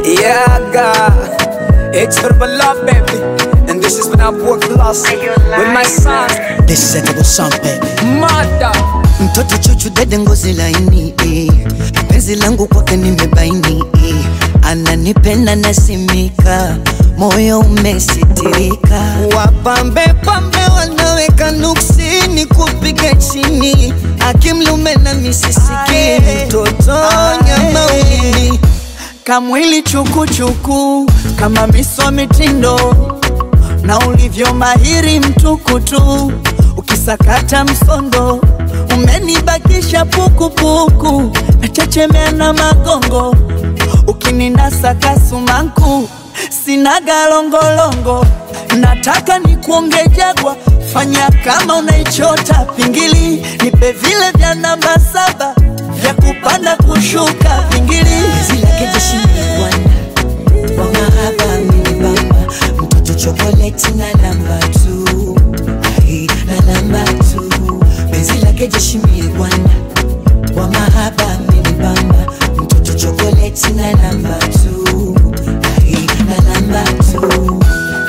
Yeah, God, it's your love, baby. And this is when I work lost with my son. This is a double song, baby. Mother mtoto chuchu dede ngozi laini penzi langu kwake nimebaini ananipenda nasimika moyo umesitirika wapambe pambe wanaweka nuksini kupiga chini akimlume na misisiki mtoto nyama ulimi kamwili chuku chuku kama miso mitindo na ulivyo mahiri mtukutu ukisakata msondo umenibakisha puku puku nachechemea na magongo ukininasa kasumanku sina galongolongo nataka nikuonge jagwa fanya kama unaichota pingili nipe vile vya namba 7 vya kupanda kushuka pingili zila kejeshimia bwana wa mahaba minibamba mtoto chokoleti na namba 2 na namba 2 bezi lake jeshimie bwana wa mahaba minibamba mtoto chokoleti na namba 2 na namba 2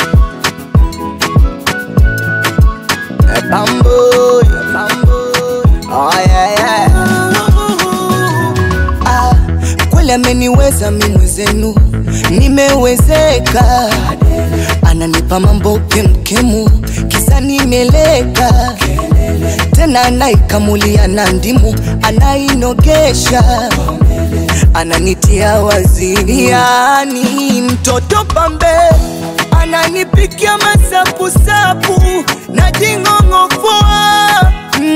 Bambo, oh yeah kweli ameniweza mimi zenu nimewezeka ananipa mambo kemkemu kisa nimeleka tena anaikamulia na ndimu anainogesha ananitia wazini yani mtoto pambe ananipikia masapu-sapu na jingongofua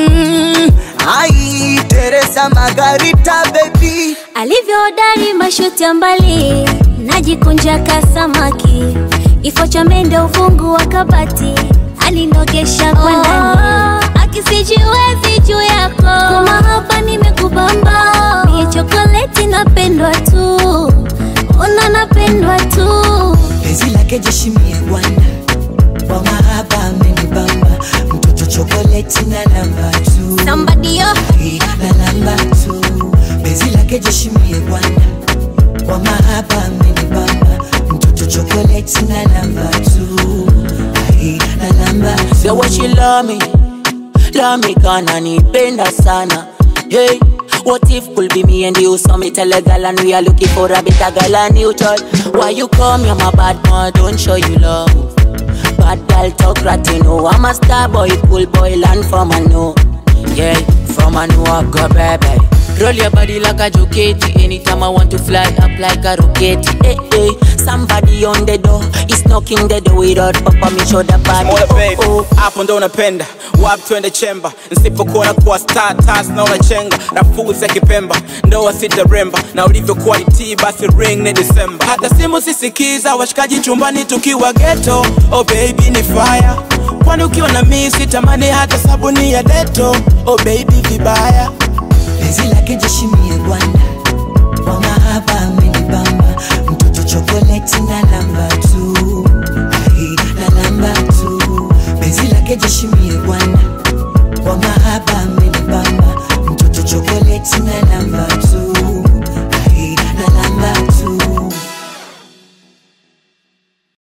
ai Teresa Margarita baby alivyohodari mashuti ya mbali najikunja kasamaki ifo cha mende ufungu wa kabati alinogesha kwa ndani akisijiwezi juu yako kuma hapa nimekubamba mie chokoleti napendwa tu una napendwa tu bezi lake jeshimie bwana wa mahaba amenibamba mtoto chokoleti na namba 2 somebody yo na namba 2 bezi lake jeshimie bwana wa mahaba amenibamba mtoto chokoleti na namba 2 na namba 2 say what she love me kana nipenda sana hey what if could be me and you so me tell a girl and we are looking for a better girl and neutral why you come you're my bad man don't show you love bad girl talk rat you know I'm a star boy cool boy land from a no yeah from a no I go baby roll your body like a jockey anytime I want to fly up like a rocket hey hey somebody on the door is knocking the door without papa me show the body Mola baby hapo ndo unapenda wapi twende chemba nisipokuona kwa status na unachenga rafuzi ya kipemba ndo wasita remba na ulivyokuwa iti basi ring ni December hata simu sisikiza washikaji chumbani tukiwa ghetto oh baby ni fire kwani ukiwa na mimi sitamani hata sabuni ya Dettol oh baby vibaya bezi lake jeshimie bwana wa mahaba amenibamba mtoto chokoleti na namba 2 na namba 2 bezi lake jeshimie bwana wa mahaba amenibamba mtoto chokoleti na